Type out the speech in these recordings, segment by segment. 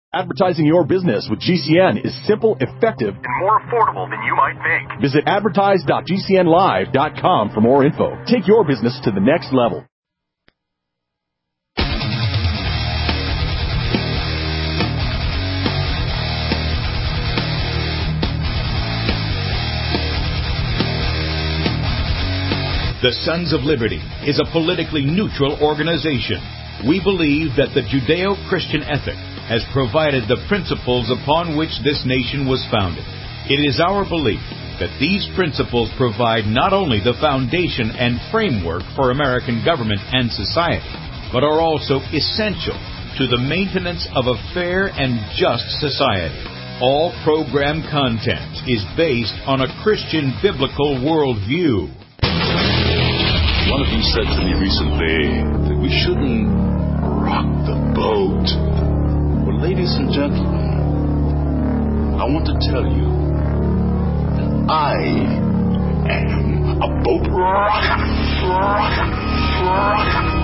Advertising your business with GCN is simple, effective, and more affordable than you might think. Visit advertise.gcnlive.com for more info. Take your business to the next level. The Sons of Liberty is a politically neutral organization. We believe that the Judeo-Christian ethic has provided the principles upon which this nation was founded. It is our belief that these principles provide not only the foundation and framework for American government and society, but are also essential to the maintenance of a fair and just society. All program content is based on a Christian biblical worldview. One of you said to me recently that we shouldn't rock the boat. Well, ladies and gentlemen, I want to tell you that I am a boat rocker.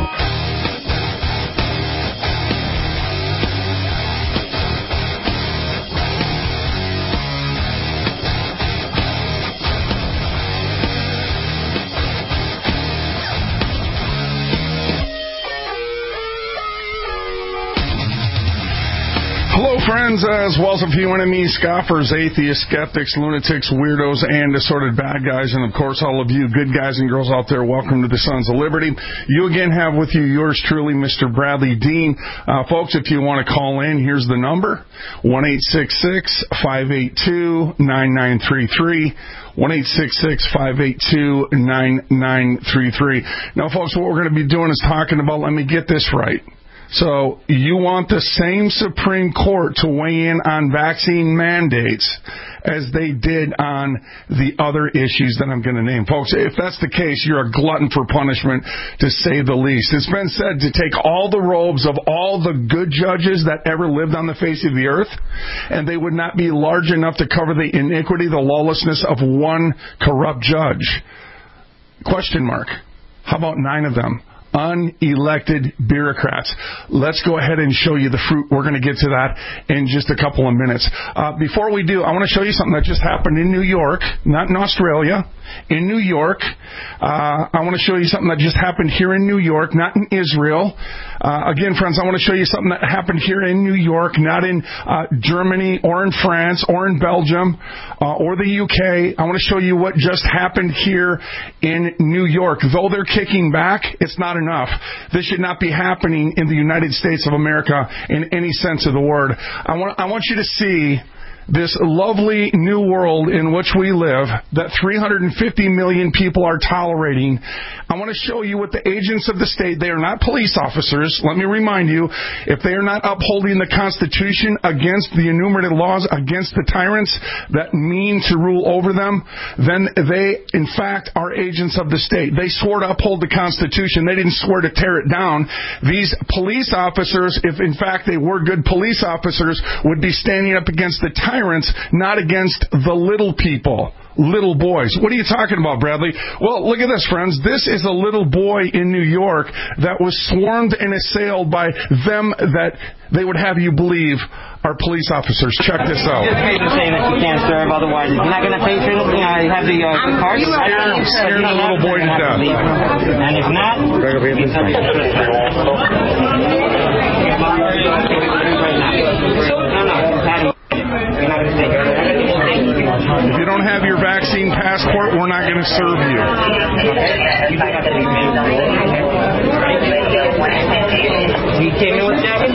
Hello, friends, as well as a few enemies, scoffers, atheists, skeptics, lunatics, weirdos, and assorted bad guys, and of course all of you good guys and girls out there, welcome to the Sons of Liberty. You again have with you yours truly, Mr. Bradley Dean. Folks, if you want to call in, here's the number, 1-866-582-9933. 1-866-582-9933. Now, folks, what we're going to be doing is talking about, let me get this right. So you want the same Supreme Court to weigh in on vaccine mandates as they did on the other issues that I'm going to name. Folks, if that's the case, you're a glutton for punishment, to say the least. It's been said to take all the robes of all the good judges that ever lived on the face of the earth, and they would not be large enough to cover the iniquity, the lawlessness of one corrupt judge. Question mark. How about 9 of them? Unelected bureaucrats. Let's go ahead and show you the fruit. We're going to get to that in just a couple of minutes. Before we do, I want to show you something that just happened in New York, not in Australia, in New York. I want to show you something that just happened here in New York, not in Israel. Again, friends, I want to show you something that happened here in New York, not in Germany or in France or in Belgium or the UK. I want to show you what just happened here in New York. Though they're kicking back, it's not enough. This should not be happening in the United States of America in any sense of the word. I want you to see this lovely new world in which we live that 350 million people are tolerating. I want to show you what the agents of the state, they are not police officers. Let me remind you, if they are not upholding the Constitution against the enumerated laws, against the tyrants that mean to rule over them, then they, in fact, are agents of the state. They swore to uphold the Constitution. They didn't swear to tear it down. These police officers, if in fact they were good police officers, would be standing up against the tyrants, not against the little people. Little boys. What are you talking about, Bradley? Well, look at this, friends. This is a little boy in New York that was swarmed and assailed by them that they would have you believe are police officers. Check this out. Just pay to say that you can't serve, otherwise you're not going to pay for anything. I have the card. Scared the little boy to death. And if not, if you don't have your vaccine passport, we're not going to serve you. You came in with jacket?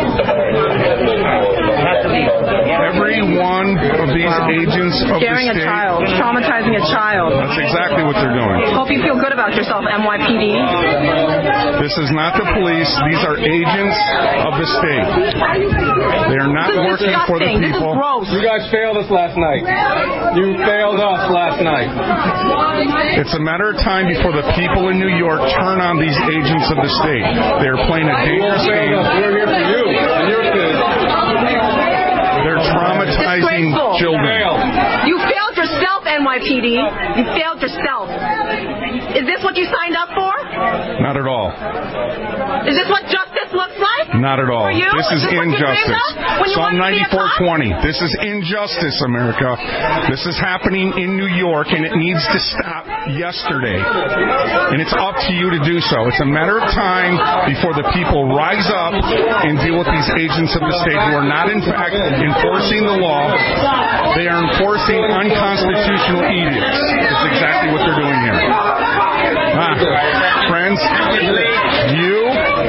Every one of these agents of scaring the state, a child, traumatizing a child. That's exactly what they're doing. Hope you feel good about yourself, NYPD. This is not the police. These are agents of the state. They are not working for the people. This is gross. You guys failed us last night. You failed us last night. It's a matter of time before the people in New York turn on these agents of the state. They're playing a dangerous game. We're here for you and your kids. They're traumatizing children. You failed yourself, NYPD. You failed yourself. Is this what you signed up for? Not at all. Is this what justice looks like? Not at all. For you? This is injustice. Psalm Psalm 94:20. This is injustice, America. This is happening in New York, and it needs to stop yesterday. And it's up to you to do so. It's a matter of time before the people rise up and deal with these agents of the state who are not, in fact, enforcing the law. They are enforcing unconstitutional edicts. That's exactly what they're doing here. Friends, you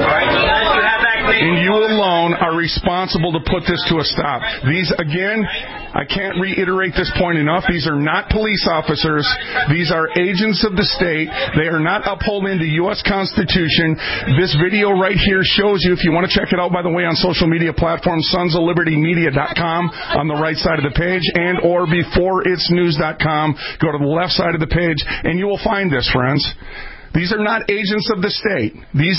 and you alone are responsible to put this to a stop. These, again, I can't reiterate this point enough. These are not police officers. These are agents of the state. They are not upholding the U.S. Constitution. This video right here shows you, if you want to check it out, by the way, on social media platforms, sonsoflibertymedia.com on the right side of the page, and or beforeitsnews.com. Go to the left side of the page, and you will find this, friends. These are not agents of the state. These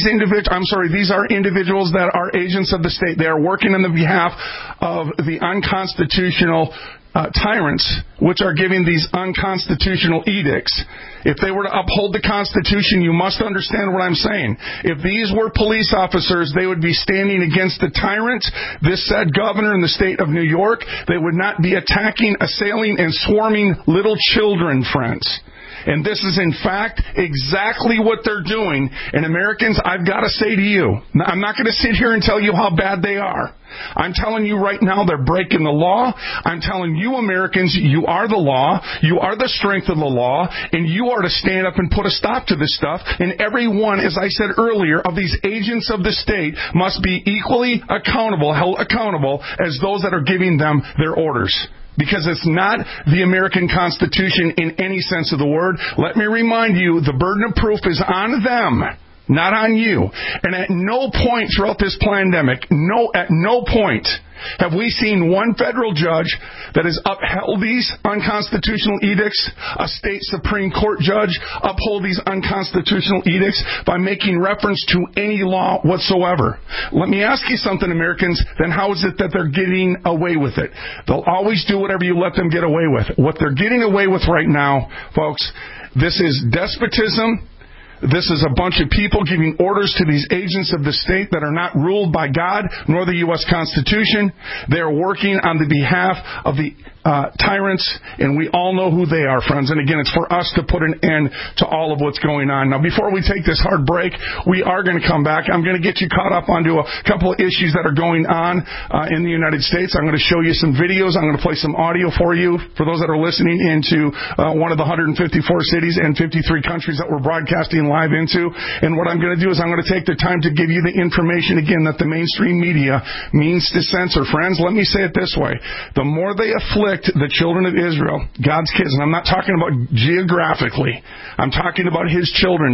are individuals that are agents of the state. They are working on the behalf of the unconstitutional tyrants, which are giving these unconstitutional edicts. If they were to uphold the Constitution, you must understand what I'm saying. If these were police officers, they would be standing against the tyrant, this said governor in the state of New York. They would not be attacking, assailing, and swarming little children, friends. And this is, in fact, exactly what they're doing. And Americans, I've got to say to you, I'm not going to sit here and tell you how bad they are. I'm telling you right now, they're breaking the law. I'm telling you, Americans, you are the law. You are the strength of the law. And you are to stand up and put a stop to this stuff. And every one, as I said earlier, of these agents of the state must be equally accountable, held accountable, as those that are giving them their orders. Because it's not the American Constitution in any sense of the word. Let me remind you, the burden of proof is on them, not on you. And at no point throughout this pandemic, at no point have we seen one federal judge that has upheld these unconstitutional edicts, a state Supreme Court judge uphold these unconstitutional edicts by making reference to any law whatsoever. Let me ask you something, Americans, then how is it that they're getting away with it? They'll always do whatever you let them get away with. What they're getting away with right now, folks, this is despotism. This is a bunch of people giving orders to these agents of the state that are not ruled by God nor the U.S. Constitution. They are working on the behalf of the tyrants, and we all know who they are, friends. And again, it's for us to put an end to all of what's going on. Now, before we take this hard break, we are going to come back. I'm going to get you caught up onto a couple of issues that are going on in the United States. I'm going to show you some videos. I'm going to play some audio for you, for those that are listening into one of the 154 cities and 53 countries that we're broadcasting live into. And what I'm going to do is I'm going to take the time to give you the information, again, that the mainstream media means to censor. Friends, let me say it this way. The more they afflict the children of Israel, God's kids, and I'm not talking about geographically, I'm talking about His children.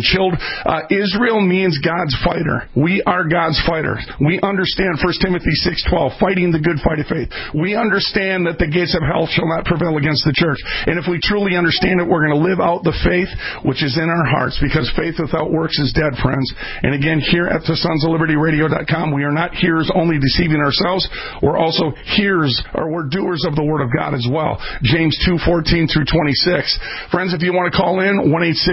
Israel means God's fighter. We are God's fighter. We understand 1 Timothy 6:12, fighting the good fight of faith. We understand that the gates of hell shall not prevail against the church. And if we truly understand it, we're going to live out the faith which is in our hearts, because faith without works is dead, friends. And again, here at the sonsoflibertyradio.com, we are not hearers only deceiving ourselves. We're also hearers, or we're doers of the Word of God as well. James 2:14 through 26. Friends, if you want to call in,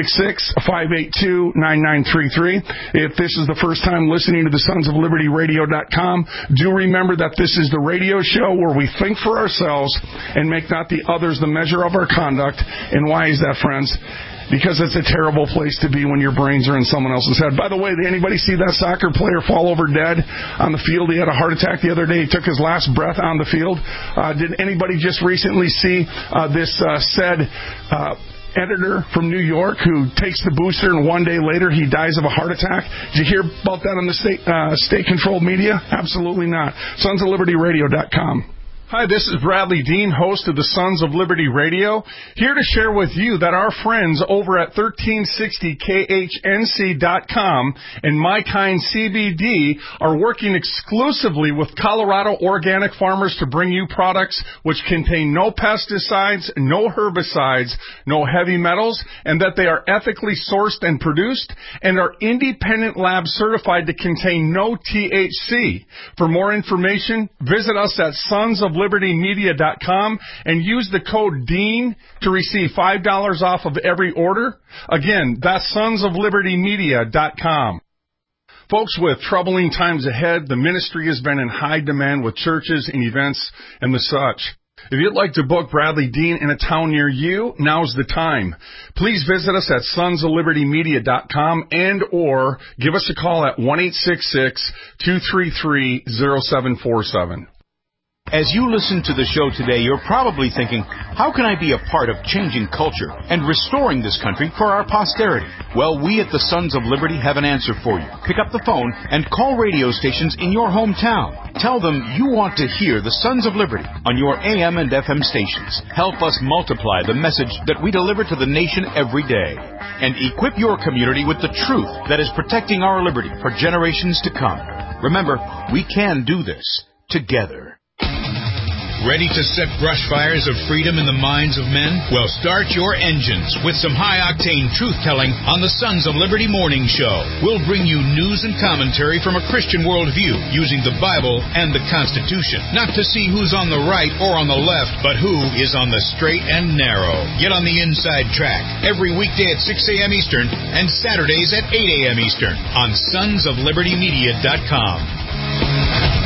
1-866-582-9933. If this is the first time listening to the sonsoflibertyradio.com, do remember that this is the radio show where we think for ourselves and make not the others the measure of our conduct. And why is that, friends? Because it's a terrible place to be when your brains are in someone else's head. By the way, did anybody see that soccer player fall over dead on the field? He had a heart attack the other day. He took his last breath on the field. Did anybody just recently see this said editor from New York who takes the booster and one day later he dies of a heart attack? Did you hear about that on the state-controlled media? Absolutely not. sonsoflibertyradio.com. Hi, this is Bradley Dean, host of the Sons of Liberty Radio, here to share with you that our friends over at 1360khnc.com and My Kind CBD are working exclusively with Colorado organic farmers to bring you products which contain no pesticides, no herbicides, no heavy metals, and that they are ethically sourced and produced and are independent lab certified to contain no THC. For more information, visit us at sonsoflibertymedia.com and use the code DEAN to receive $5 off of every order. Again, that's sonsoflibertymedia.com. Folks, with troubling times ahead, the ministry has been in high demand with churches and events and the such. If you'd like to book Bradley Dean in a town near you, now's the time. Please visit us at sonsoflibertymedia.com and or give us a call at 1-866-233-0747. As you listen to the show today, you're probably thinking, how can I be a part of changing culture and restoring this country for our posterity? Well, we at the Sons of Liberty have an answer for you. Pick up the phone and call radio stations in your hometown. Tell them you want to hear the Sons of Liberty on your AM and FM stations. Help us multiply the message that we deliver to the nation every day. And equip your community with the truth that is protecting our liberty for generations to come. Remember, we can do this together. Ready to set brush fires of freedom in the minds of men? Well, start your engines with some high-octane truth-telling on the Sons of Liberty Morning Show. We'll bring you news and commentary from a Christian worldview using the Bible and the Constitution. Not to see who's on the right or on the left, but who is on the straight and narrow. Get on the inside track every weekday at 6 a.m. Eastern and Saturdays at 8 a.m. Eastern on sonsoflibertymedia.com.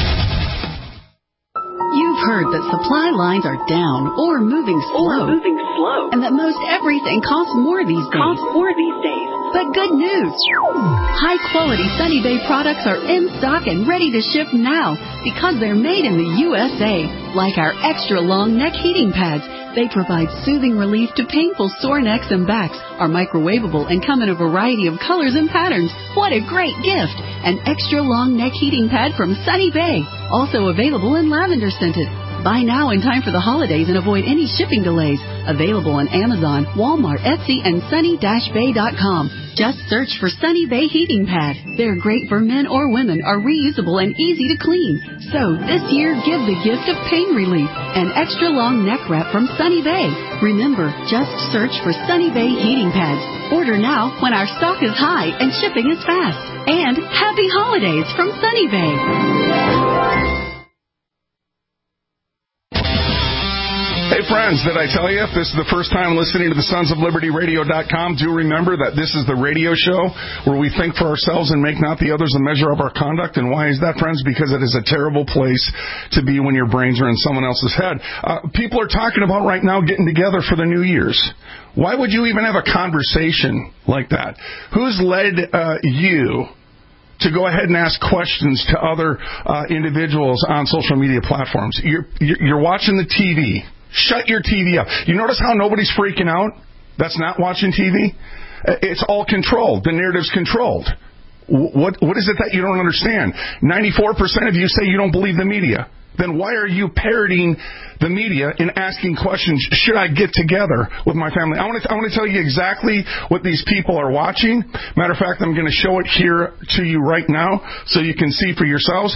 You've heard that supply lines are down or moving slow. And that most everything costs more these days. But good news. High-quality Sunny Bay products are in stock and ready to ship now because they're made in the USA. Like our extra-long neck heating pads. They provide soothing relief to painful sore necks and backs, are microwavable, and come in a variety of colors and patterns. What a great gift! An extra-long neck heating pad from Sunny Bay. Also available in lavender scented. Buy now in time for the holidays and avoid any shipping delays. Available on Amazon, Walmart, Etsy, and sunny-bay.com. Just search for Sunny Bay Heating Pad. They're great for men or women, are reusable and easy to clean. So this year, give the gift of pain relief. An extra long neck wrap from Sunny Bay. Remember, just search for Sunny Bay Heating Pads. Order now when our stock is high and shipping is fast. And happy holidays from Sunny Bay. Hey friends, did I tell you if this is the first time listening to the sonsoflibertyradio.com, do remember that this is the radio show where we think for ourselves and make not the others a measure of our conduct. And why is that, friends? Because it is a terrible place to be when your brains are in someone else's head. People are talking about right now getting together for the New Year's. Why would you even have a conversation like that? Who's led you to go ahead and ask questions to other individuals on social media platforms? You're watching the TV. Shut your TV up. You notice how nobody's freaking out? That's not watching TV? It's all controlled. The narrative's controlled. What is it that you don't understand? 94% of you say you don't believe the media. Then why are you parroting the media and asking questions, should I get together with my family? I want to tell you exactly what these people are watching. Matter of fact, I'm going to show it here to you right now so you can see for yourselves.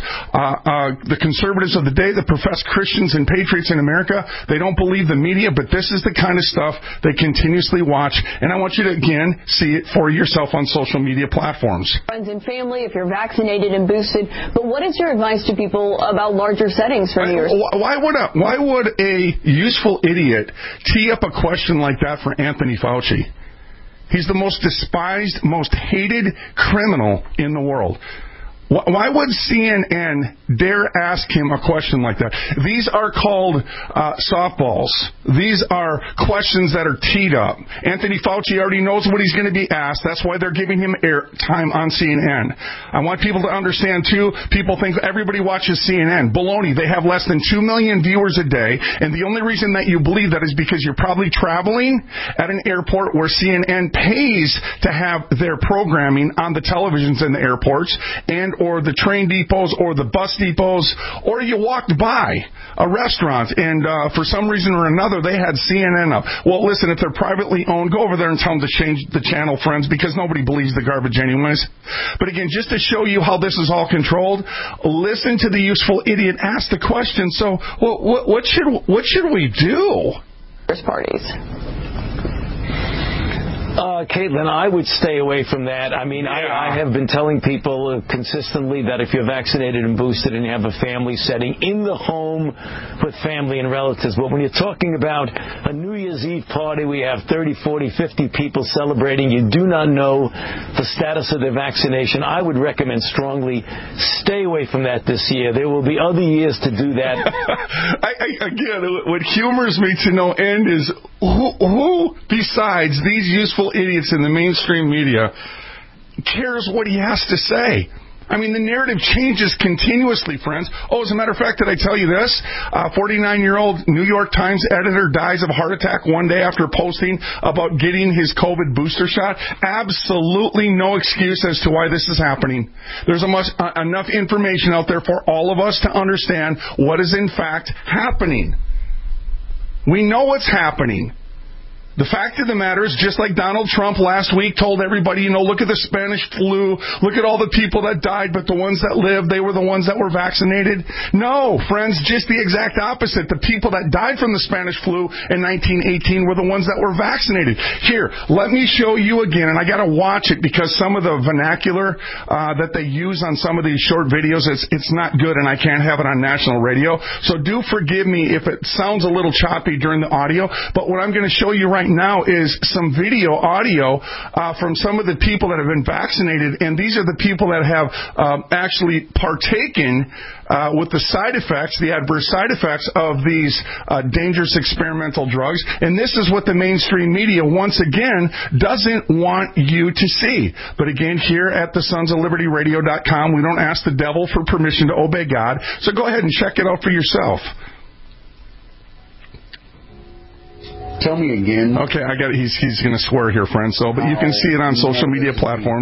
The conservatives of the day, the professed Christians and patriots in America, they don't believe the media, but this is the kind of stuff they continuously watch. And I want you to, again, see it for yourself on social media platforms. Friends and family, if you're vaccinated and boosted. But what is your advice to people about larger settings for New Year's? Why would a useful idiot tee up a question like that for Anthony Fauci? He's the most despised, most hated criminal in the world. Why would CNN dare ask him a question like that? These are called softballs. These are questions that are teed up. Anthony Fauci already knows what he's going to be asked. That's why they're giving him air time on CNN. I want people to understand, too, people think everybody watches CNN. Baloney. They have less than 2 million viewers a day, and the only reason that you believe that is because you're probably traveling at an airport where CNN pays to have their programming on the televisions in the airports, and or the train depots or the bus depots, or you walked by a restaurant and for some reason or another they had CNN up. Well, listen, if they're privately owned, go over there and tell them to change the channel, friends, because nobody believes the garbage anyways. But again, just to show you how this is all controlled, listen to the useful idiot ask the question. So what should we do? Parties. Caitlin, I would stay away from that. I mean, I have been telling people consistently that if you're vaccinated and boosted and you have a family setting in the home with family and relatives, but when you're talking about a New Year's Eve party, we have 30, 40, 50 people celebrating, you do not know the status of their vaccination, I would recommend strongly stay away from that this year. There will be other years to do that. Again, what humors me to no end is who besides these useful idiots in the mainstream media cares what he has to say? I mean, the narrative changes continuously, friends. Oh, as a matter of fact, did I tell you this? 49-year-old New York Times editor dies of a heart attack one day after posting about getting his COVID booster shot. Absolutely no excuse as to why this is happening. There's enough information out there for all of us to understand what is in fact happening. We know what's happening. The fact of the matter is, just like Donald Trump last week told everybody, look at the Spanish flu, look at all the people that died, but the ones that lived, they were the ones that were vaccinated. No, friends, just the exact opposite. The people that died from the Spanish flu in 1918 were the ones that were vaccinated. Here, let me show you again, and I got to watch it because some of the vernacular that they use on some of these short videos, it's not good, and I can't have it on national radio. So do forgive me if it sounds a little choppy during the audio, but what I'm going to show you right now is some audio from some of the people that have been vaccinated, and these are the people that have actually partaken with the side effects, the adverse side effects of these dangerous experimental drugs. And this is what the mainstream media, once again, doesn't want you to see. But again, here at the sonsoflibertyradio.com, we don't ask the devil for permission to obey God. So go ahead and check it out for yourself. Tell me again. Okay, I got it. He's going to swear here, friends. So, but you can see it on social media platforms.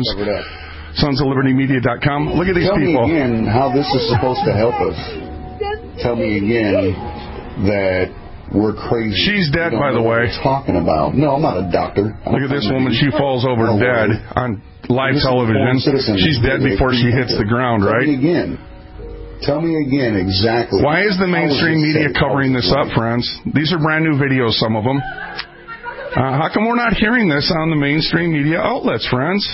Sonsoflibertymedia.com. Look at these people. Tell me again how this is supposed to help us. Tell me again that we're crazy. She's dead, by the way. What we're talking about. No, I'm not a doctor. Look at this woman. She falls over dead on live television. She's dead before she hits the ground, right? Tell me again exactly. Why is the mainstream media covering this up, friends? These are brand new videos, some of them. How come we're not hearing this on the mainstream media outlets, friends?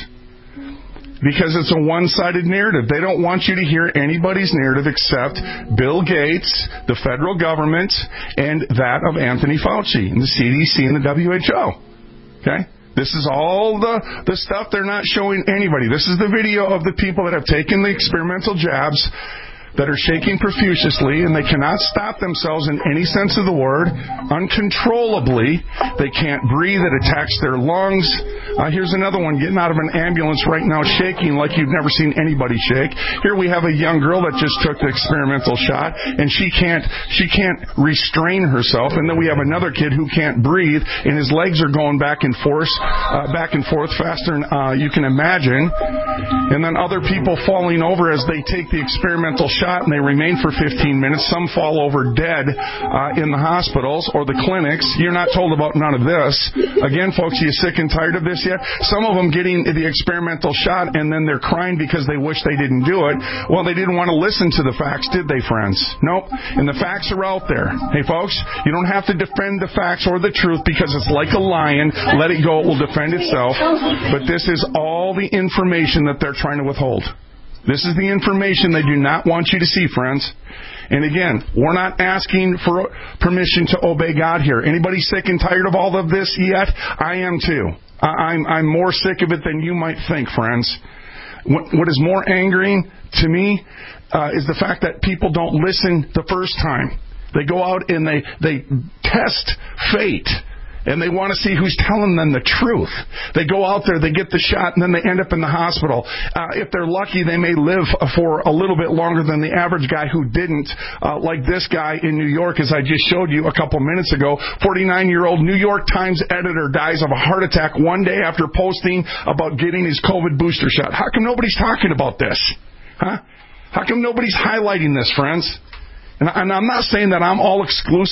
Because it's a one-sided narrative. They don't want you to hear anybody's narrative except Bill Gates, the federal government, and that of Anthony Fauci, and the CDC and the WHO. Okay? This is all the stuff they're not showing anybody. This is the video of the people that have taken the experimental jabs that are shaking profusely, and they cannot stop themselves in any sense of the word, uncontrollably. They can't breathe. It attacks their lungs. Here's another one getting out of an ambulance right now, shaking like you've never seen anybody shake. Here we have a young girl that just took the experimental shot, and she can't restrain herself. And then we have another kid who can't breathe, and his legs are going back and forth faster than you can imagine. And then other people falling over as they take the experimental shot, and they remain for 15 minutes. Some fall over dead in the hospitals or the clinics. You're not told about none of this. Again, folks, are you sick and tired of this yet? Some of them getting the experimental shot, and then they're crying because they wish they didn't do it. Well, they didn't want to listen to the facts, did they, friends? Nope. And the facts are out there. Hey, folks, you don't have to defend the facts or the truth because it's like a lion. Let it go. It will defend itself. But this is all the information that they're trying to withhold. This is the information they do not want you to see, friends. And again, we're not asking for permission to obey God here. Anybody sick and tired of all of this yet? I am too. I'm more sick of it than you might think, friends. What is more angering to me is the fact that people don't listen the first time. They go out and they test fate. And they want to see who's telling them the truth. They go out there, they get the shot, and then they end up in the hospital. If they're lucky, they may live for a little bit longer than the average guy who didn't. Like this guy in New York, as I just showed you a couple minutes ago. 49-year-old New York Times editor dies of a heart attack one day after posting about getting his COVID booster shot. How come nobody's talking about this? Huh? How come nobody's highlighting this, friends? And I'm not saying that I'm all exclusive.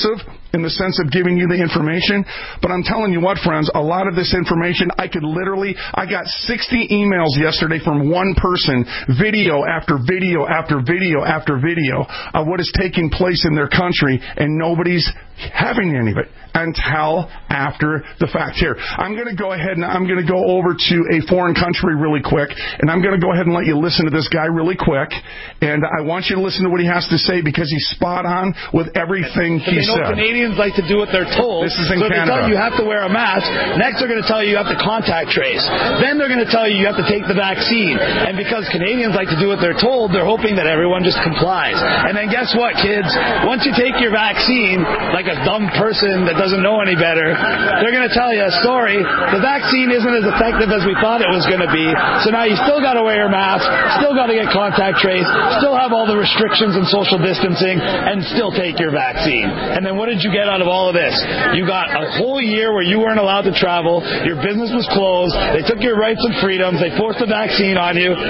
in the sense of giving you the information. But I'm telling you what, friends, a lot of this information, I got 60 emails yesterday from one person, video after video after video after video of what is taking place in their country, and nobody's having any of it until after the fact. Here, I'm going to go ahead and I'm going to go over to a foreign country really quick, and I'm going to go ahead and let you listen to this guy really quick, and I want you to listen to what he has to say because he's spot on with everything he said. Canadians like to do what they're told. This is in so Canada. They tell you have to wear a mask. Next, they're going to tell you have to contact trace. Then they're going to tell you have to take the vaccine. And because Canadians like to do what they're told, they're hoping that everyone just complies. And then guess what, kids? Once you take your vaccine, like a dumb person that doesn't know any better, they're going to tell you a story. The vaccine isn't as effective as we thought it was going to be. So now you still got to wear your mask, still got to get contact trace, still have all the restrictions and social distancing, and still take your vaccine. And then what did you get out of all of this? You got a whole year where you weren't allowed to travel, your business was closed, they took your rights and freedoms, they forced a vaccine on you,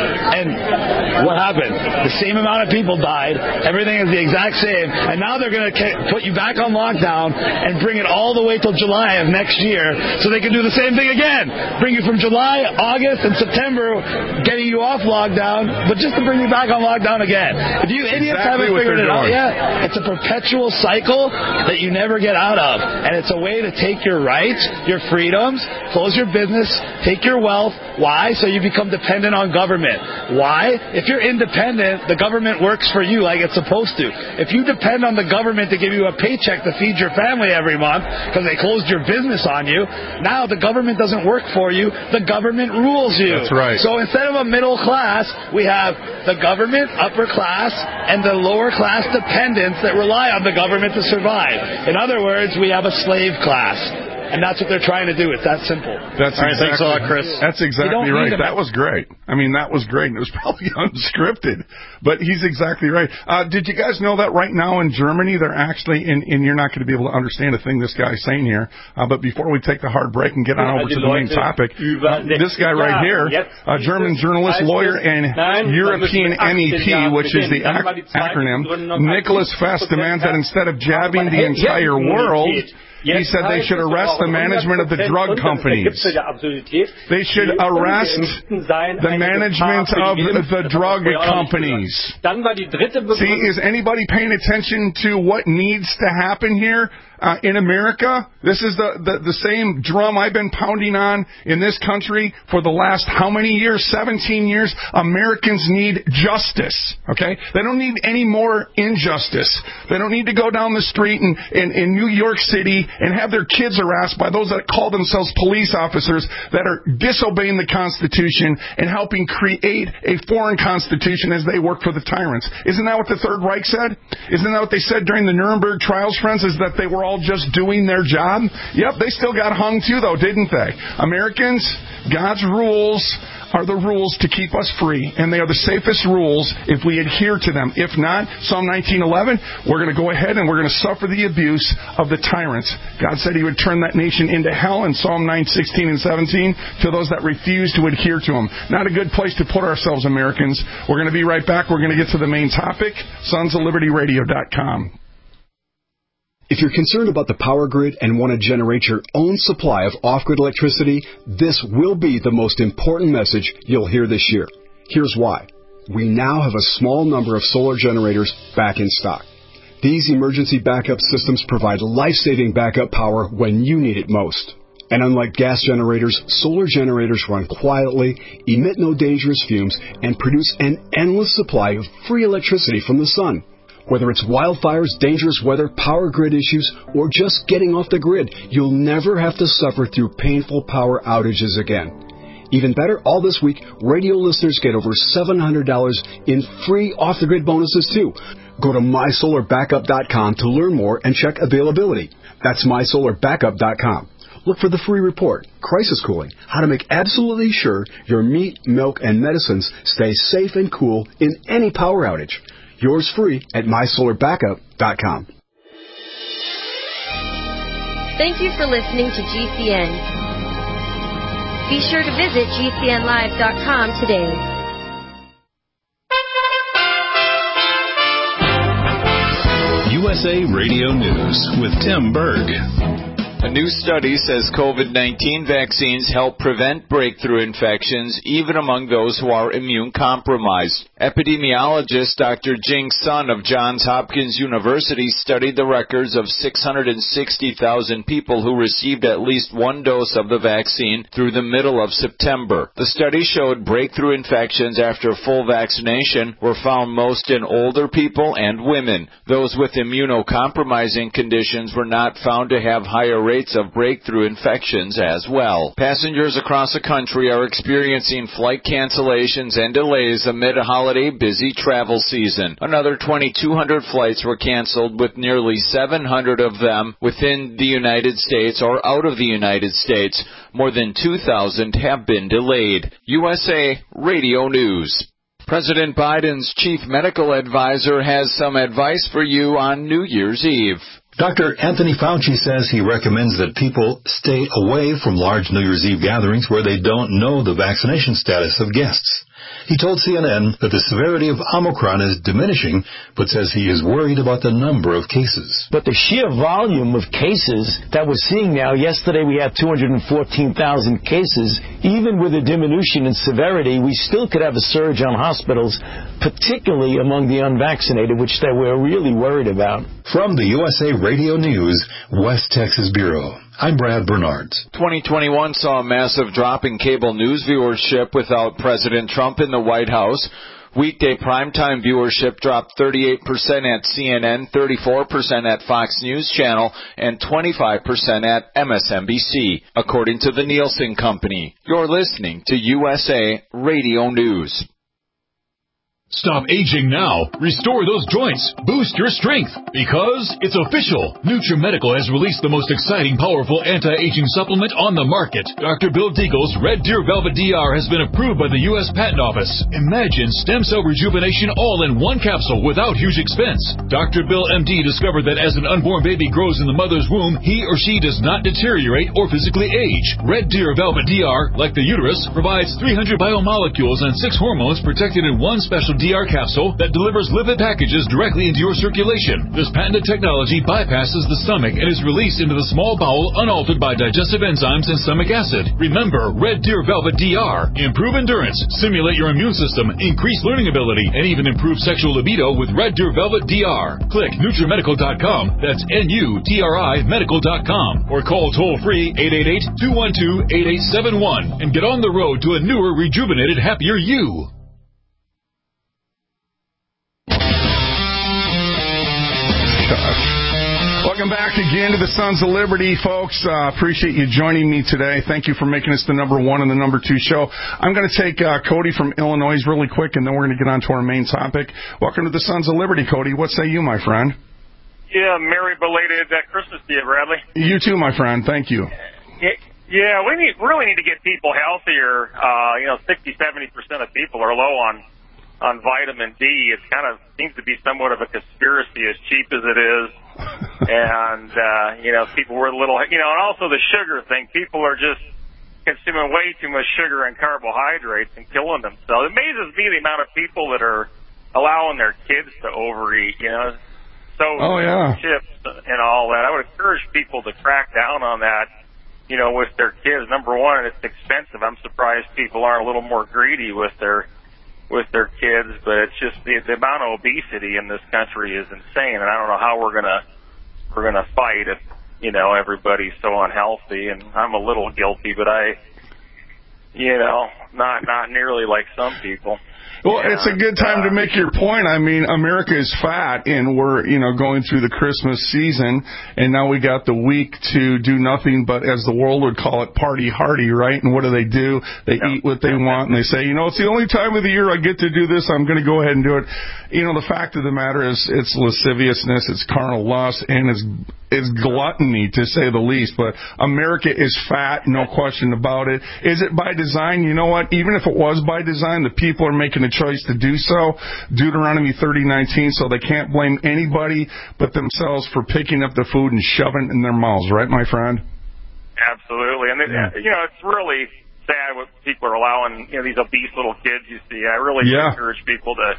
and what happened? The same amount of people died, everything is the exact same, and now they're going to put you back on lockdown and bring it all the way till July of next year so they can do the same thing again. Bring you from July, August, and September, getting you off lockdown, but just to bring you back on lockdown again. If you idiots haven't figured it out yet, it's a perpetual cycle that you never get out of. And it's a way to take your rights, your freedoms, close your business, take your wealth. Why? So you become dependent on government. Why? If you're independent, the government works for you like it's supposed to. If you depend on the government to give you a paycheck to feed your family every month because they closed your business on you, now the government doesn't work for you. The government rules you. That's right. So instead of a middle class, we have the government, upper class, and the lower class dependents that rely on the government to survive. In other words, we have a slave class. And that's what they're trying to do. It's that simple. That's all right, exactly, thanks a lot, Chris. That's exactly right. That was great. I mean, that was great. It was probably unscripted, but he's exactly right. Did you guys know that right now in Germany, they're actually, and you're not going to be able to understand a thing this guy's saying here, but before we take the hard break and get on over to the main topic, this guy right here, a German journalist, lawyer, and European MEP, which is the acronym, Nicholas Fest, demands that instead of jabbing the entire world, he said they should arrest the management of the drug companies. They should arrest the management of the drug companies. See, is anybody paying attention to what needs to happen here? In America, this is the same drum I've been pounding on in this country for the last how many years? 17 years. Americans need justice, okay? They don't need any more injustice. They don't need to go down the street in New York City and have their kids harassed by those that call themselves police officers that are disobeying the Constitution and helping create a foreign constitution as they work for the tyrants. Isn't that what the Third Reich said? Isn't that what they said during the Nuremberg trials, friends, is that they were all just doing their job? Yep, they still got hung too, though, didn't they? Americans, God's rules are the rules to keep us free, and they are the safest rules if we adhere to them. If not, Psalm 19:11, we're going to go ahead and we're going to suffer the abuse of the tyrants. God said He would turn that nation into hell in Psalm 9:16 and 17 to those that refuse to adhere to Him. Not a good place to put ourselves, Americans. We're going to be right back. We're going to get to the main topic, sonsoflibertyradio.com. If you're concerned about the power grid and want to generate your own supply of off-grid electricity, this will be the most important message you'll hear this year. Here's why. We now have a small number of solar generators back in stock. These emergency backup systems provide life-saving backup power when you need it most. And unlike gas generators, solar generators run quietly, emit no dangerous fumes, and produce an endless supply of free electricity from the sun. Whether it's wildfires, dangerous weather, power grid issues, or just getting off the grid, you'll never have to suffer through painful power outages again. Even better, all this week, radio listeners get over $700 in free off-the-grid bonuses too. Go to mysolarbackup.com to learn more and check availability. That's mysolarbackup.com. Look for the free report, Crisis Cooling, how to make absolutely sure your meat, milk, and medicines stay safe and cool in any power outage. Yours free at mysolarbackup.com. Thank you for listening to GCN. Be sure to visit GCNlive.com today. USA Radio News with Tim Berg. A new study says COVID-19 vaccines help prevent breakthrough infections even among those who are immune compromised. Epidemiologist Dr. Jing Sun of Johns Hopkins University studied the records of 660,000 people who received at least one dose of the vaccine through the middle of September. The study showed breakthrough infections after full vaccination were found most in older people and women. Those with immunocompromising conditions were not found to have higher rates of breakthrough infections as well. Passengers across the country are experiencing flight cancellations and delays amid a holiday busy travel season. Another 2,200 flights were canceled, with nearly 700 of them within the United States or out of the United States. More than 2,000 have been delayed. USA Radio News. President Biden's chief medical advisor has some advice for you on New Year's Eve. Dr. Anthony Fauci says he recommends that people stay away from large New Year's Eve gatherings where they don't know the vaccination status of guests. He told CNN that the severity of Omicron is diminishing, but says he is worried about the number of cases. But the sheer volume of cases that we're seeing now, yesterday we had 214,000 cases. Even with a diminution in severity, we still could have a surge on hospitals, particularly among the unvaccinated, which they were really worried about. From the USA Radio News, West Texas Bureau, I'm Brad Bernards. 2021 saw a massive drop in cable news viewership without President Trump in the White House. Weekday primetime viewership dropped 38% at CNN, 34% at Fox News Channel, and 25% at MSNBC, according to the Nielsen Company. You're listening to USA Radio News. Stop aging now. Restore those joints. Boost your strength. Because it's official. NutriMedical has released the most exciting, powerful anti-aging supplement on the market. Dr. Bill Deagle's Red Deer Velvet DR has been approved by the U.S. Patent Office. Imagine stem cell rejuvenation all in one capsule without huge expense. Dr. Bill MD discovered that as an unborn baby grows in the mother's womb, he or she does not deteriorate or physically age. Red Deer Velvet DR, like the uterus, provides 300 biomolecules and 6 hormones protected in one special DR capsule that delivers lipid packages directly into your circulation. This patented technology bypasses the stomach and is released into the small bowel unaltered by digestive enzymes and stomach acid. Remember, Red Deer Velvet DR. Improve endurance, stimulate your immune system, increase learning ability, and even improve sexual libido with Red Deer Velvet DR. Click NutriMedical.com, that's NUTRI Medical.com, or call toll-free 888-212-8871 and get on the road to a newer, rejuvenated, happier you. Welcome back again to the Sons of Liberty, folks. Appreciate you joining me today. Thank you for making us the number 1 and the number 2 show. I'm going to take Cody from Illinois really quick, and then we're going to get on to our main topic. Welcome to the Sons of Liberty, Cody. What say you, my friend? Yeah, merry belated Christmas to you, Bradley. You too, my friend. Thank you. Yeah, we really need to get people healthier. 60-70% of people are low on vitamin D. It kind of seems to be somewhat of a conspiracy, as cheap as it is. And, people were a little, and also the sugar thing. People are just consuming way too much sugar and carbohydrates and killing themselves. It amazes me the amount of people that are allowing their kids to overeat, chips and all that. I would encourage people to crack down on that, with their kids. Number one, it's expensive. I'm surprised people aren't a little more greedy with their kids, but it's just the amount of obesity in this country is insane, and I don't know how we're gonna fight if everybody's so unhealthy. And I'm a little guilty, but not nearly like some people. Well, it's a good time to make your point. I mean, America is fat, and we're, going through the Christmas season, and now we got the week to do nothing but, as the world would call it, party hardy, right? And what do? They eat what they want, and they say, it's the only time of the year I get to do this, I'm going to go ahead and do it. The fact of the matter is it's lasciviousness, it's carnal lust, and it's gluttony, to say the least. But America is fat, no question about it. Is it by design? You know what? Even if it was by design, the people are making a choice to do so. Deuteronomy 30:19, so they can't blame anybody but themselves for picking up the food and shoving it in their mouths. Right, my friend? Absolutely. And, it's really sad what people are allowing, these obese little kids you see. I really encourage people to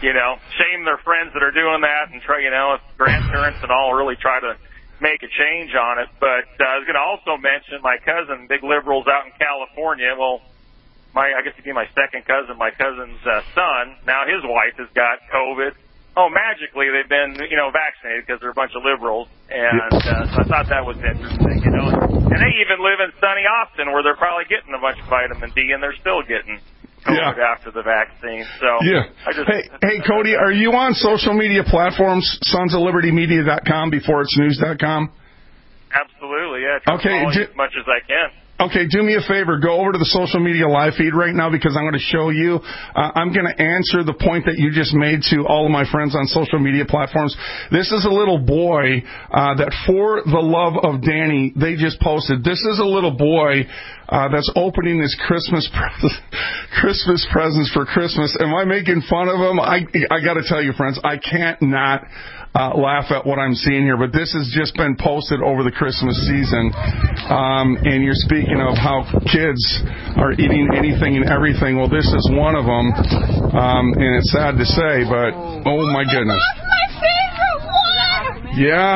shame their friends that are doing that and try, if grandparents and all really try to make a change on it. But I was going to also mention my cousin, big liberals out in California. Well, I guess he'd be my second cousin, my cousin's son. Now his wife has got COVID. Oh, magically they've been, vaccinated because they're a bunch of liberals. And so I thought that was interesting, And they even live in sunny Austin where they're probably getting a bunch of vitamin D and they're still getting COVID after the vaccine. So Hey, Cody, are you on social media platforms, sonsoflibertymedia.com before it's news.com? Absolutely, yeah. Try to follow you as much as I can. Okay, do me a favor. Go over to the social media live feed right now because I'm going to show you. I'm going to answer the point that you just made to all of my friends on social media platforms. This is a little boy that, for the love of Danny, they just posted. This is a little boy that's opening his Christmas presents for Christmas. Am I making fun of him? I got to tell you, friends, I can't not laugh at what I'm seeing here, but this has just been posted over the Christmas season, and you're speaking of how kids are eating anything and everything. Well, this is one of them, and it's sad to say, but oh my goodness. That's my favorite one! Yeah.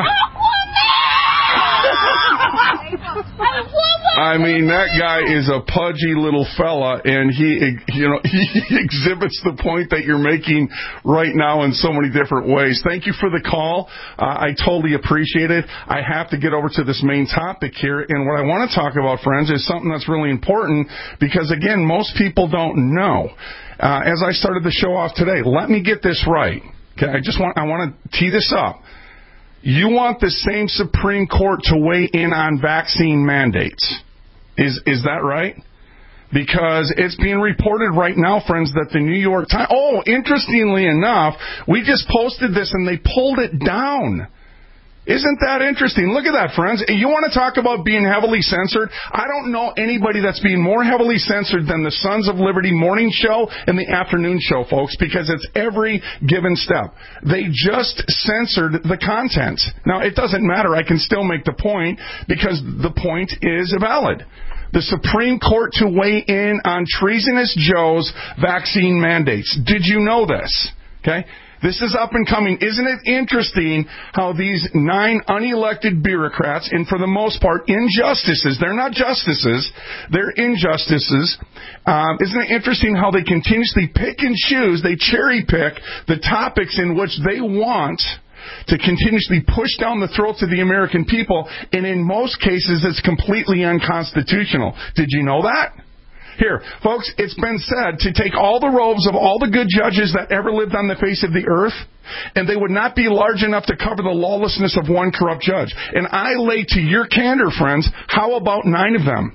I mean, that guy is a pudgy little fella, and he exhibits the point that you're making right now in so many different ways. Thank you for the call. I totally appreciate it. I have to get over to this main topic here, and what I want to talk about, friends, is something that's really important because, again, most people don't know. As I started the show off today, let me get this right. Okay, I want to tee this up. You want the same Supreme Court to weigh in on vaccine mandates. Is that right? Because it's being reported right now, friends, that the New York Times... Oh, interestingly enough, we just posted this and they pulled it down. Isn't that interesting? Look at that, friends. You want to talk about being heavily censored? I don't know anybody that's being more heavily censored than the Sons of Liberty morning show and the afternoon show, folks, because it's every given step. They just censored the content. Now, it doesn't matter. I can still make the point because the point is valid. The Supreme Court to weigh in on treasonous Joe's vaccine mandates. Did you know this? Okay? This is up and coming. Isn't it interesting how these 9 unelected bureaucrats, and for the most part, injustices, they're not justices, they're injustices. Isn't it interesting how they continuously pick and choose, they cherry pick the topics in which they want to continuously push down the throats of the American people, and in most cases it's completely unconstitutional. Did you know that? Here, folks, it's been said to take all the robes of all the good judges that ever lived on the face of the earth, and they would not be large enough to cover the lawlessness of one corrupt judge. And I lay to your candor, friends, how about 9 of them?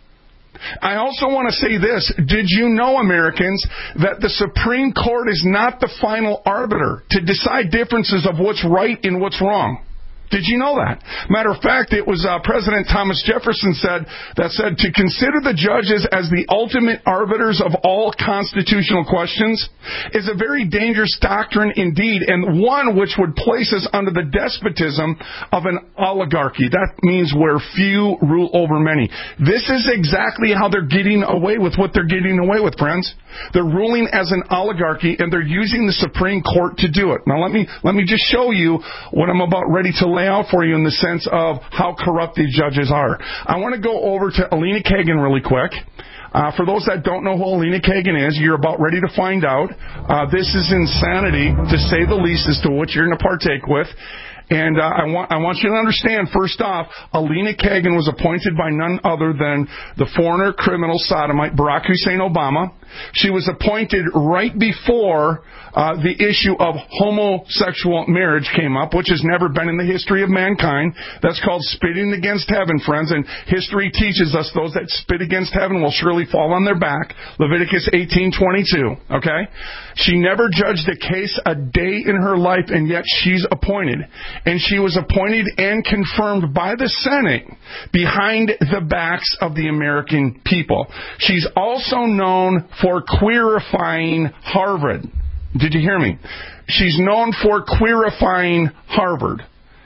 I also want to say this. Did you know, Americans, that the Supreme Court is not the final arbiter to decide differences of what's right and what's wrong? Did you know that? Matter of fact, it was President Thomas Jefferson said to consider the judges as the ultimate arbiters of all constitutional questions is a very dangerous doctrine indeed, and one which would place us under the despotism of an oligarchy. That means where few rule over many. This is exactly how they're getting away with what they're getting away with, friends. They're ruling as an oligarchy, and they're using the Supreme Court to do it. Now, let me just show you what I'm about ready to lay out for you in the sense of how corrupt these judges are. I want to go over to Elena Kagan really quick. For those that don't know who Elena Kagan is, you're about ready to find out. This is insanity, to say the least, as to what you're going to partake with. And I want you to understand, first off, Elena Kagan was appointed by none other than the foreigner criminal sodomite Barack Hussein Obama. She was appointed right before the issue of homosexual marriage came up, which has never been in the history of mankind. That's called spitting against heaven, friends. And history teaches us those that spit against heaven will surely fall on their back. Leviticus 18:22. Okay? She never judged a case a day in her life, and yet she's appointed. And she was appointed and confirmed by the Senate behind the backs of the American people. She's also known for queerifying Harvard. Did you hear me? She's known for queerifying Harvard.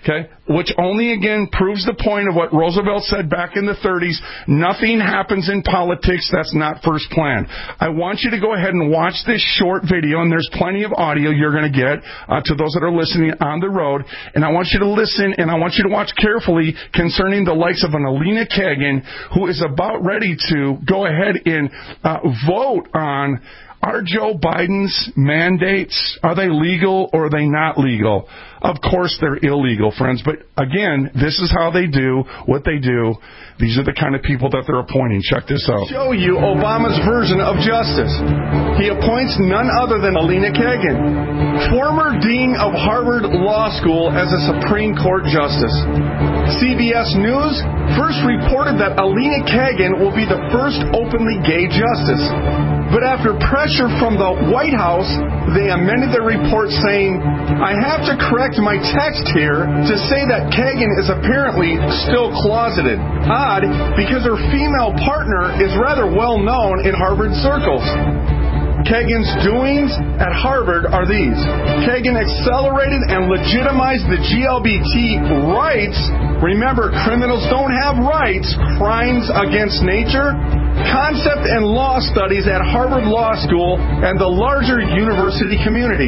Okay? Which only again proves the point of what Roosevelt said back in the 30s. Nothing happens in politics that's not first planned. I want you to go ahead and watch this short video, and there's plenty of audio you're going to get to those that are listening on the road. And I want you to listen, and I want you to watch carefully concerning the likes of an Alina Kagan, who is about ready to go ahead and vote on, are Joe Biden's mandates, are they legal or are they not legal? Of course they're illegal, friends. But again, this is how they do what they do. These are the kind of people that they're appointing. Check this out. Show you Obama's version of justice. He appoints none other than Alina Kagan, former dean of Harvard Law School, as a Supreme Court justice. CBS News first reported that Alina Kagan will be the first openly gay justice. But after pressure from the White House, they amended their report saying, I have to correct my text here to say that Kagan is apparently still closeted. Odd, because her female partner is rather well known in Harvard circles. Kagan's doings at Harvard are these. Kagan accelerated and legitimized the GLBT rights. Remember, criminals don't have rights. Crimes against nature. Concept and law studies at Harvard Law School and the larger university community.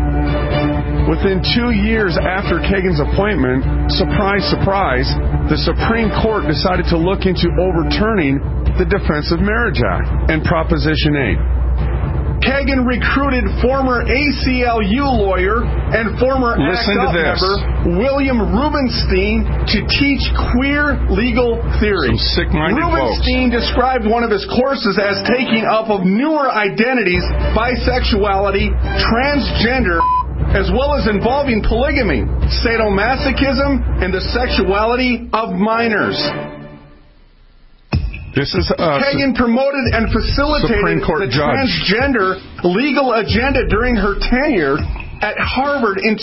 Within 2 years after Kagan's appointment, surprise, surprise, the Supreme Court decided to look into overturning the Defense of Marriage Act and Proposition 8. Kagan recruited former ACLU lawyer and former ACT UP member William Rubenstein to teach queer legal theory. Some sick-minded Rubenstein described one of his courses as taking up of newer identities, bisexuality, transgender, as well as involving polygamy, sadomasochism, and the sexuality of minors. This is Kagan promoted and facilitated the transgender legal agenda during her tenure at Harvard in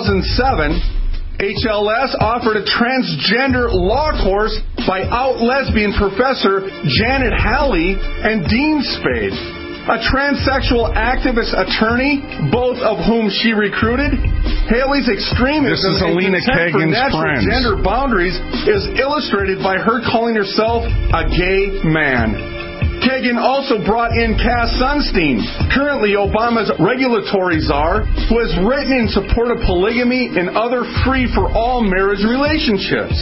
2007. HLS offered a transgender law course by out lesbian professor Janet Halley and Dean Spade, a transsexual activist attorney, both of whom she recruited. Haley's extremism and contempt for natural gender boundaries is illustrated by her calling herself a gay man. Kagan also brought in Cass Sunstein, currently Obama's regulatory czar, who has written in support of polygamy and other free-for-all marriage relationships.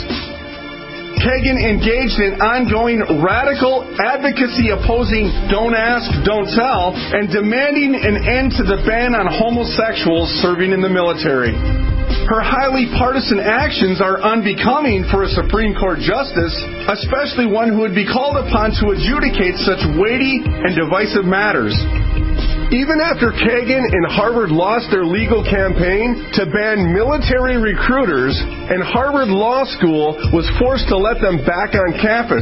Kagan engaged in ongoing radical advocacy opposing Don't Ask, Don't Tell, and demanding an end to the ban on homosexuals serving in the military. Her highly partisan actions are unbecoming for a Supreme Court justice, especially one who would be called upon to adjudicate such weighty and divisive matters. Even after Kagan and Harvard lost their legal campaign to ban military recruiters, and Harvard Law School was forced to let them back on campus,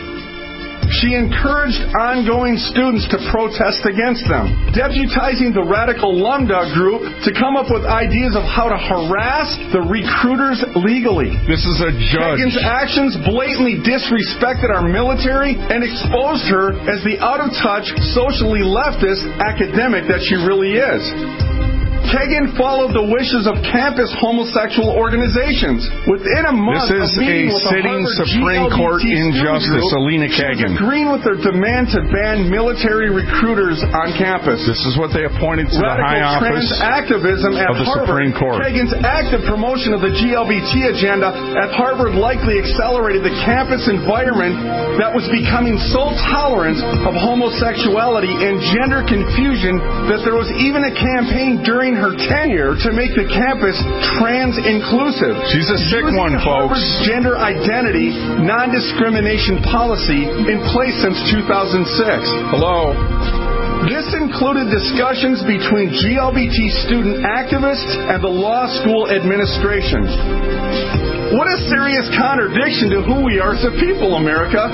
she encouraged ongoing students to protest against them, deputizing the radical Lambda group to come up with ideas of how to harass the recruiters legally. This is a judge. Kagan's actions blatantly disrespected our military and exposed her as the out-of-touch, socially leftist academic that she really is. Kagan followed the wishes of campus homosexual organizations. Within a month of meeting with the Harvard Supreme Court injustice, Alina Kagan, agreeing with their demand to ban military recruiters on campus. This is what they appointed to the high office activism at of the Harvard. Supreme Court. Kagan's active promotion of the GLBT agenda at Harvard likely accelerated the campus environment that was becoming so tolerant of homosexuality and gender confusion that there was even a campaign during her tenure to make the campus trans-inclusive. She's a sick one, folks. Harvard's gender identity non-discrimination policy in place since 2006. Hello. This included discussions between GLBT student activists and the law school administration. What a serious contradiction to who we are as a people, America.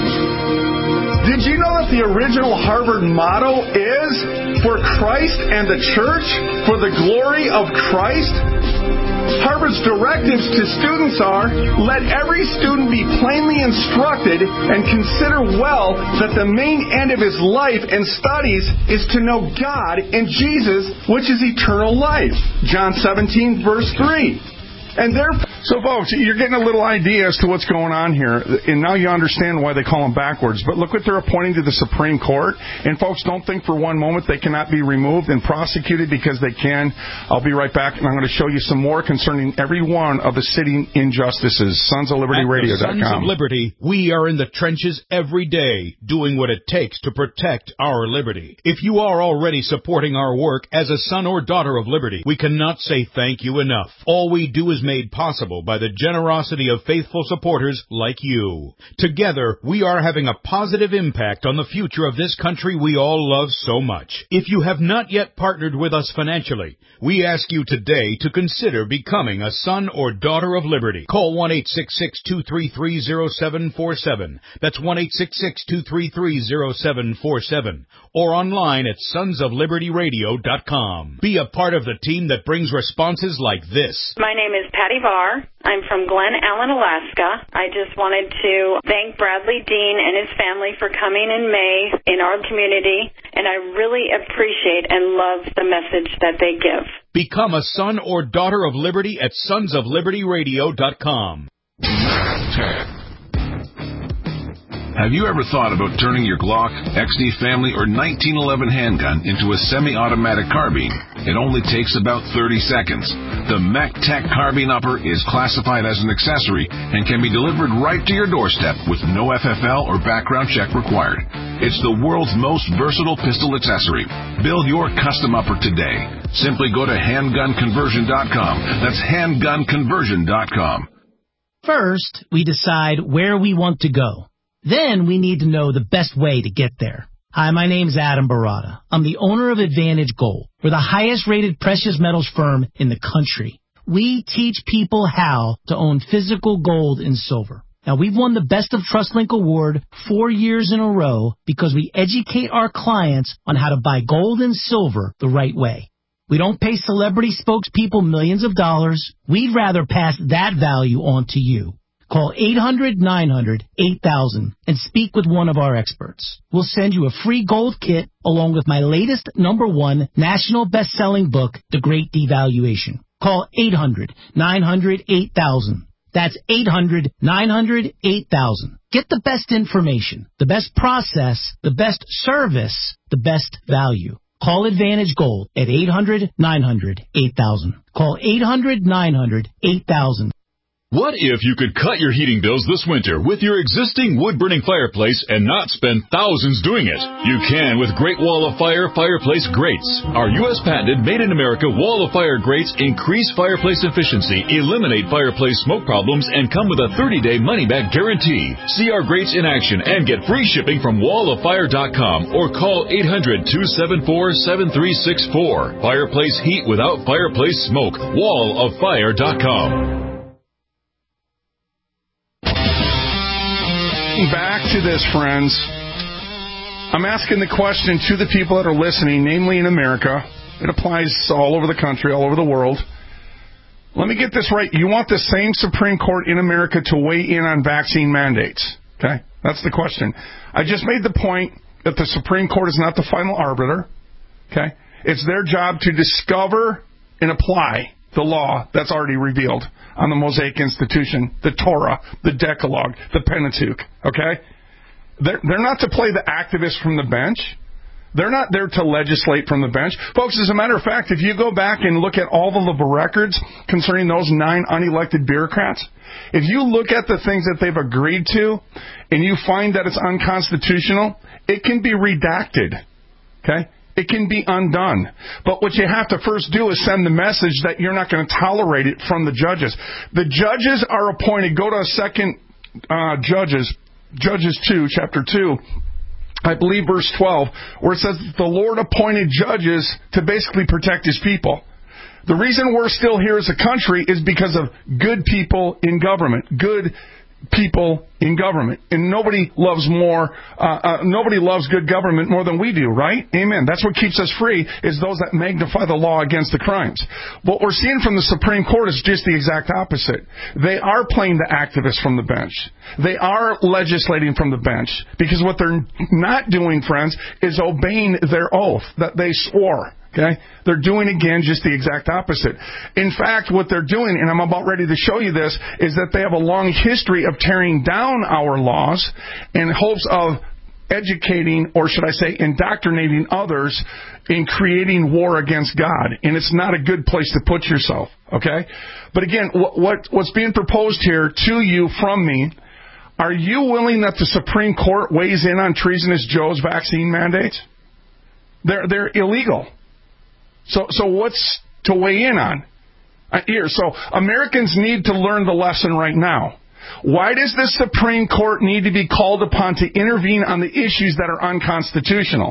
Did you know that the original Harvard motto is, for Christ and the church, for the glory of Christ? Harvard's directives to students are, let every student be plainly instructed and consider well that the main end of his life and studies is to know God and Jesus, which is eternal life. John 17, verse 3. And therefore, So, folks, you're getting a little idea as to what's going on here, and now you understand why they call them backwards. But look what they're appointing to the Supreme Court. And, folks, don't think for one moment they cannot be removed and prosecuted, because they can. I'll be right back, and I'm going to show you some more concerning every one of the sitting injustices. SonsOfLibertyRadio.com. At the Sons of Liberty, we are in the trenches every day, doing what it takes to protect our liberty. If you are already supporting our work as a son or daughter of liberty, we cannot say thank you enough. All we do is made possible by the generosity of faithful supporters like you. Together, we are having a positive impact on the future of this country we all love so much. If you have not yet partnered with us financially, we ask you today to consider becoming a son or daughter of liberty. Call 1-866-233-0747. That's 1-866-233-0747. Or online at sonsoflibertyradio.com. Be a part of the team that brings responses like this. My name is Patty Barr. I'm from Glen Allen, Alaska. I just wanted to thank Bradley Dean and his family for coming in May in our community, and I really appreciate and love the message that they give. Become a son or daughter of liberty at sonsoflibertyradio.com. Have you ever thought about turning your Glock, XD Family, or 1911 handgun into a semi-automatic carbine? It only takes about 30 seconds. The MacTech Carbine Upper is classified as an accessory and can be delivered right to your doorstep with no FFL or background check required. It's the world's most versatile pistol accessory. Build your custom upper today. Simply go to handgunconversion.com. That's handgunconversion.com. First, we decide where we want to go. Then we need to know the best way to get there. Hi, my name's Adam Barada. I'm the owner of Advantage Gold. We're the highest-rated precious metals firm in the country. We teach people how to own physical gold and silver. Now, we've won the Best of TrustLink Award 4 years in a row because we educate our clients on how to buy gold and silver the right way. We don't pay celebrity spokespeople millions of dollars. We'd rather pass that value on to you. Call 800-900-8000 and speak with one of our experts. We'll send you a free gold kit along with my latest #1 national best-selling book, The Great Devaluation. Call 800-900-8000. That's 800-900-8000. Get the best information, the best process, the best service, the best value. Call Advantage Gold at 800-900-8000. Call 800-900-8000. What if you could cut your heating bills this winter with your existing wood-burning fireplace and not spend thousands doing it? You can with Great Wall of Fire fireplace grates. Our U.S.-patented, made-in-America Wall of Fire grates increase fireplace efficiency, eliminate fireplace smoke problems, and come with a 30-day money-back guarantee. See our grates in action and get free shipping from walloffire.com or call 800-274-7364. Fireplace heat without fireplace smoke. walloffire.com. Back to this, friends. I'm asking the question to the people that are listening, namely in America. It applies all over the country, all over the world. Let me get this right. You want the same Supreme Court in America to weigh in on vaccine mandates? Okay? That's the question. I just made the point that the Supreme Court is not the final arbiter. Okay? It's their job to discover and apply the law that's already revealed on the Mosaic Institution, the Torah, the Decalogue, the Pentateuch, okay? They're not to play the activist from the bench. They're not there to legislate from the bench. Folks, as a matter of fact, if you go back and look at all the records concerning those 9 unelected bureaucrats, if you look at the things that they've agreed to and you find that it's unconstitutional, it can be redacted, okay? It can be undone. But what you have to first do is send the message that you're not going to tolerate it from the judges. The judges are appointed. Go to 2 Judges 2, chapter 2, I believe verse 12, where it says that the Lord appointed judges to basically protect his people. The reason we're still here as a country is because of good people in government. Good people in government. And nobody loves good government more than we do, right? Amen. That's what keeps us free, is those that magnify the law against the crimes. What we're seeing from the Supreme Court is just the exact opposite. They are playing the activists from the bench. They are legislating from the bench. Because what they're not doing, friends, is obeying their oath that they swore. Okay? They're doing, again, just the exact opposite. In fact, what they're doing, and I'm about ready to show you this, is that they have a long history of tearing down our laws in hopes of educating, or should I say, indoctrinating others in creating war against God. And it's not a good place to put yourself, okay? But again, what's being proposed here to you from me, are you willing that the Supreme Court weighs in on Treasonous Joe's vaccine mandates? They're illegal. So what's to weigh in on? So Americans need to learn the lesson right now. Why does the Supreme Court need to be called upon to intervene on the issues that are unconstitutional?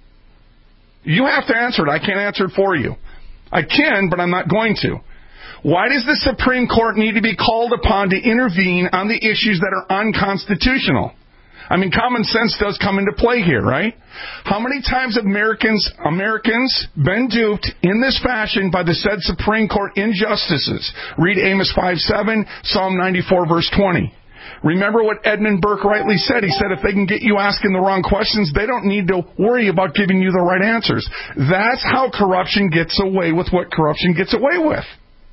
You have to answer it. I can't answer it for you. I can, but I'm not going to. Why does the Supreme Court need to be called upon to intervene on the issues that are unconstitutional? I mean, common sense does come into play here, right? How many times have Americans been duped in this fashion by the said Supreme Court injustices? Read Amos 5:7, Psalm 94, verse 20. Remember what Edmund Burke rightly said. He said if they can get you asking the wrong questions, they don't need to worry about giving you the right answers. That's how corruption gets away with what corruption gets away with.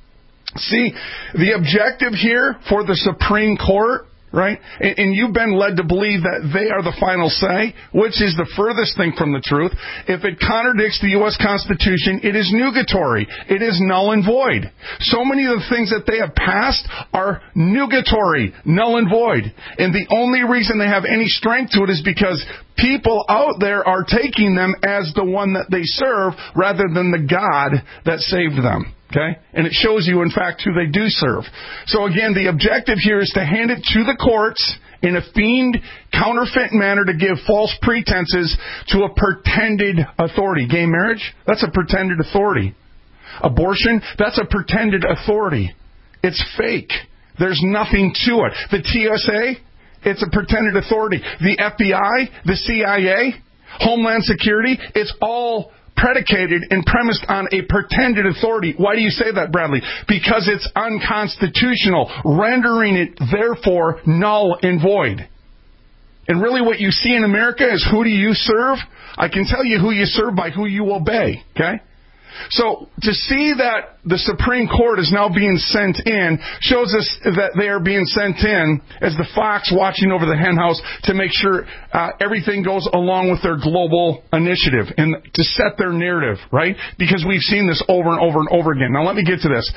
See, the objective here for the Supreme Court, right? And you've been led to believe that they are the final say, which is the furthest thing from the truth. If it contradicts the U.S. Constitution, it is nugatory. It is null and void. So many of the things that they have passed are nugatory, null and void. And the only reason they have any strength to it is because people out there are taking them as the one that they serve rather than the God that saved them. Okay? And it shows you, in fact, who they do serve. So again, the objective here is to hand it to the courts in a feigned, counterfeit manner to give false pretenses to a pretended authority. Gay marriage? That's a pretended authority. Abortion? That's a pretended authority. It's fake. There's nothing to it. The TSA? It's a pretended authority. The FBI? The CIA? Homeland Security? It's all predicated and premised on a pretended authority. Why do you say that, Bradley? Because it's unconstitutional, rendering it, therefore, null and void. And really what you see in America is who do you serve? I can tell you who you serve by who you obey, okay? So to see that the Supreme Court is now being sent in shows us that they are being sent in as the fox watching over the henhouse to make sure everything goes along with their global initiative and to set their narrative, right? Because we've seen this over and over and over again. Now let me get to this.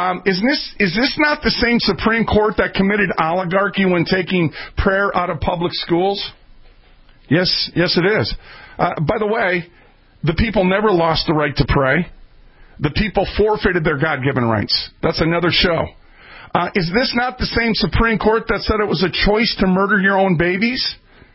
Is this not the same Supreme Court that committed oligarchy when taking prayer out of public schools? Yes, it is. By the way, the people never lost the right to pray. The people forfeited their God-given rights. That's another show. Is this not the same Supreme Court that said it was a choice to murder your own babies?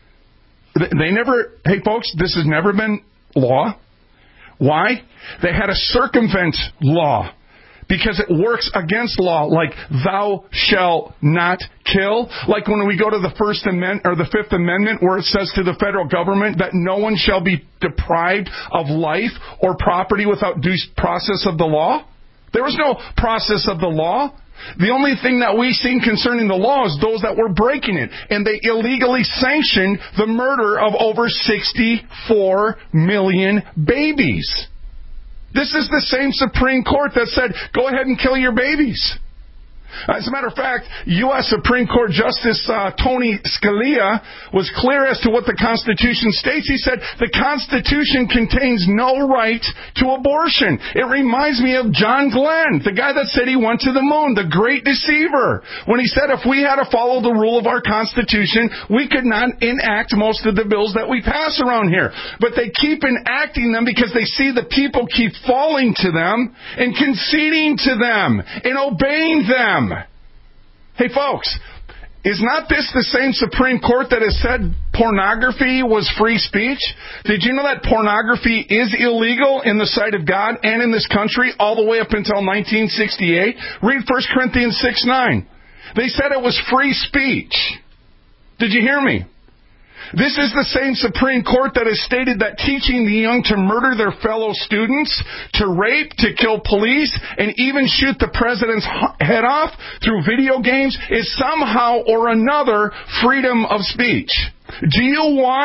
Hey folks, this has never been law. Why? They had to circumvent law because it works against law, like thou shalt not kill. Like when we go to the First Amendment or the Fifth Amendment, where it says to the federal government that no one shall be deprived of life or property without due process of the law. There was no process of the law. The only thing that we've seen concerning the law is those that were breaking it. And they illegally sanctioned the murder of over 64 million babies. This is the same Supreme Court that said, go ahead and kill your babies. As a matter of fact, U.S. Supreme Court Justice Tony Scalia was clear as to what the Constitution states. He said, the Constitution contains no right to abortion. It reminds me of John Glenn, the guy that said he went to the moon, the great deceiver, when he said if we had to follow the rule of our Constitution, we could not enact most of the bills that we pass around here. But they keep enacting them because they see the people keep falling to them and conceding to them and obeying them. Hey folks, is not this the same Supreme Court that has said pornography was free speech? Did you know that pornography is illegal in the sight of God and in this country all the way up until 1968? Read 1 Corinthians 6:9. They said it was free speech. Did you hear me? This is the same Supreme Court that has stated that teaching the young to murder their fellow students, to rape, to kill police, and even shoot the president's head off through video games is somehow or another freedom of speech. Do you want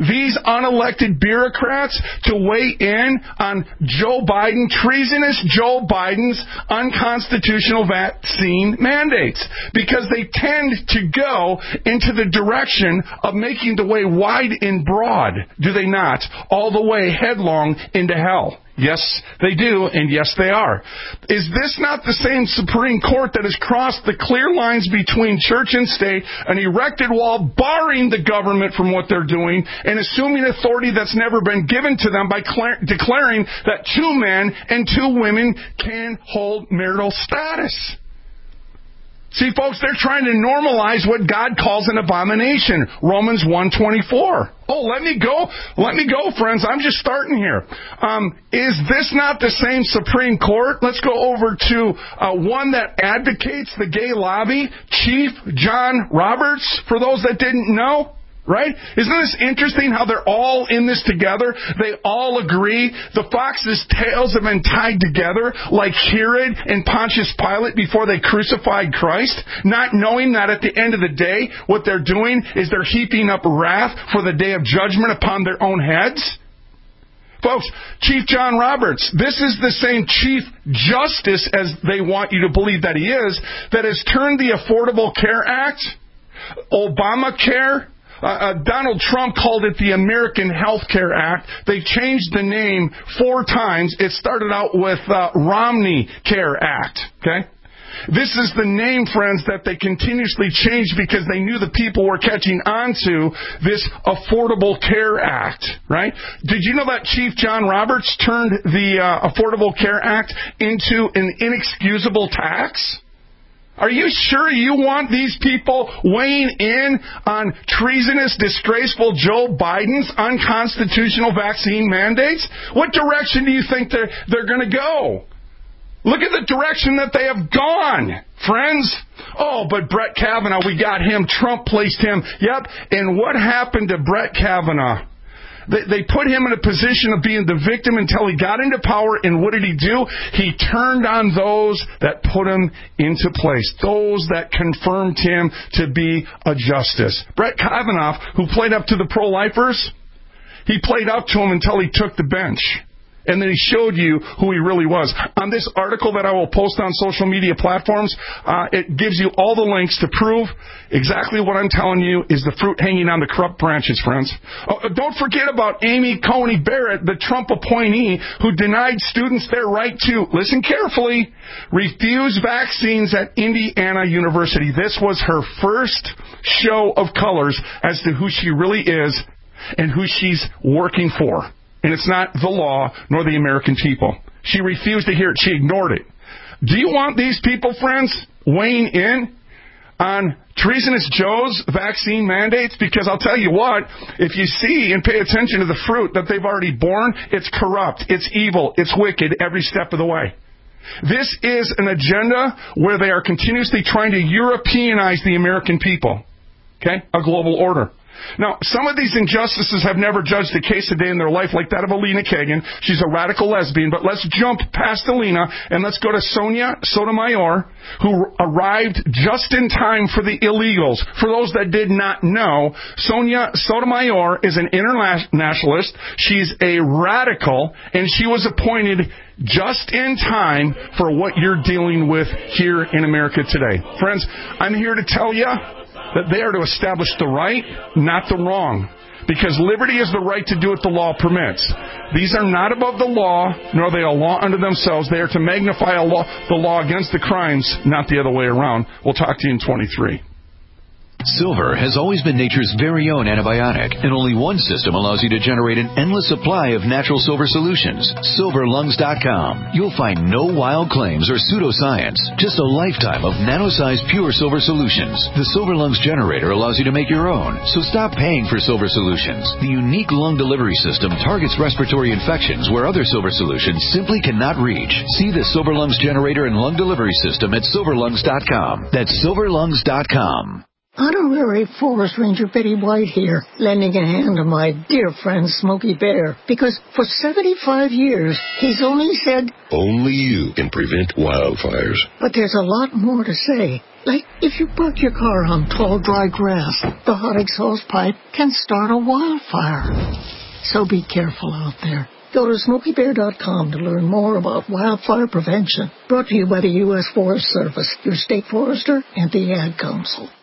these unelected bureaucrats to weigh in on treasonous Joe Biden's unconstitutional vaccine mandates, because they tend to go into the direction of making the way wide and broad, do they not, all the way headlong into hell. Yes, they do, and yes, they are. Is this not the same Supreme Court that has crossed the clear lines between church and state, an erected wall barring the government from what they're doing, and assuming authority that's never been given to them by declaring that 2 men and 2 women can hold marital status? See, folks, they're trying to normalize what God calls an abomination. Romans 1:24. Oh, let me go, friends. I'm just starting here. Is this not the same Supreme Court? Let's go over to one that advocates the gay lobby, Chief John Roberts, for those that didn't know. Right? Isn't this interesting how they're all in this together? They all agree. The fox's tails have been tied together like Herod and Pontius Pilate before they crucified Christ, not knowing that at the end of the day, what they're doing is they're heaping up wrath for the day of judgment upon their own heads. Folks, Chief John Roberts, this is the same Chief Justice, as they want you to believe that he is, that has turned the Affordable Care Act, Obamacare, Donald Trump called it the American Health Care Act. They changed the name 4 times. It started out with Romney Care Act. Okay? This is the name, friends, that they continuously changed because they knew the people were catching on to this Affordable Care Act, right? Did you know that Chief John Roberts turned the Affordable Care Act into an inexcusable tax? Are you sure you want these people weighing in on treasonous, disgraceful Joe Biden's unconstitutional vaccine mandates? What direction do you think they're going to go? Look at the direction that they have gone, friends. Oh, but Brett Kavanaugh, we got him. Trump placed him. Yep. And what happened to Brett Kavanaugh? They put him in a position of being the victim until he got into power, and what did he do? He turned on those that put him into place, those that confirmed him to be a justice. Brett Kavanaugh, who played up to the pro-lifers, he played up to them until he took the bench. And then he showed you who he really was. On this article that I will post on social media platforms, it gives you all the links to prove exactly what I'm telling you is the fruit hanging on the corrupt branches, friends. Don't forget about Amy Coney Barrett, the Trump appointee, who denied students their right to, listen carefully, refuse vaccines at Indiana University. This was her first show of colors as to who she really is and who she's working for. And it's not the law nor the American people. She refused to hear it. She ignored it. Do you want these people, friends, weighing in on treasonous Joe's vaccine mandates? Because I'll tell you what, if you see and pay attention to the fruit that they've already borne, it's corrupt, it's evil, it's wicked every step of the way. This is an agenda where they are continuously trying to Europeanize the American people. Okay? A global order. Now, some of these injustices have never judged a case a day in their life, like that of Alina Kagan. She's a radical lesbian, but let's jump past Alina and let's go to Sonia Sotomayor, who arrived just in time for the illegals. For those that did not know, Sonia Sotomayor is an internationalist. She's a radical, and she was appointed just in time for what you're dealing with here in America today. Friends, I'm here to tell you that they are to establish the right, not the wrong. Because liberty is the right to do what the law permits. These are not above the law, nor are they a law unto themselves. They are to magnify the law against the crimes, not the other way around. We'll talk to you in 23. Silver has always been nature's very own antibiotic, and only one system allows you to generate an endless supply of natural silver solutions. SilverLungs.com. You'll find no wild claims or pseudoscience, just a lifetime of nano-sized pure silver solutions. The Silver Lungs generator allows you to make your own, so stop paying for silver solutions. The unique lung delivery system targets respiratory infections where other silver solutions simply cannot reach. See the Silver Lungs generator and lung delivery system at SilverLungs.com. That's SilverLungs.com. Honorary Forest Ranger Betty White here, lending a hand to my dear friend Smokey Bear, because for 75 years, he's only said, only you can prevent wildfires. But there's a lot more to say. Like if you park your car on tall, dry grass, the hot exhaust pipe can start a wildfire. So be careful out there. Go to SmokeyBear.com to learn more about wildfire prevention. Brought to you by the U.S. Forest Service, your state forester, and the Ad Council.